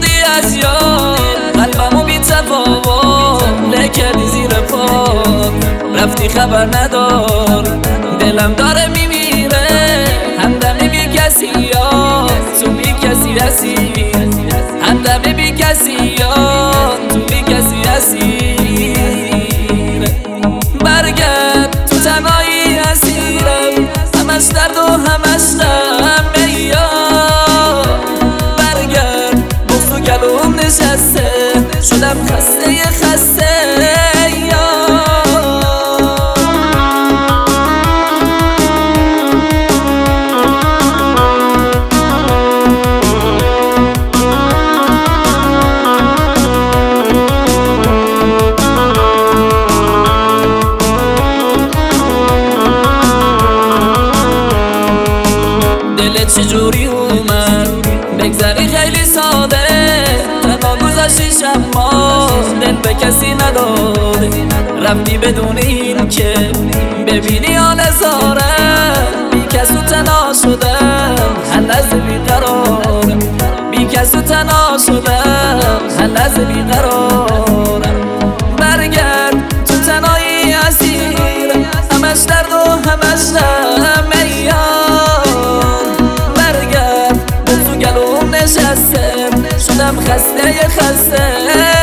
بردی از یاد قلبمو بی تفاوت نکردی زیر پات، رفتی خبر نداری دلم داره میمیره، همدم بی کسی یاد تو بی کسی هستی، همدم بی کسی یاد تو بی کسی هستی. برگرد تو تنهایی اسیرم، همش درد و همش غم یاد، برگرد بغض و گلوم نشسته شدم خسته خسته دلت چجوری اومد بگذری خیلی ساده، تنها گذاشتی شما دل به کسی نداده، رفتی بدون این که ببینی حال زارم، بی کس و تنها شدم هر لحظه بیقرارم، بی کس و تنها شدم هر لحظه بیقرارم. برگرد تو تنهایی اسیرم، همش درد و همش غم نشستم شدم خسته خسته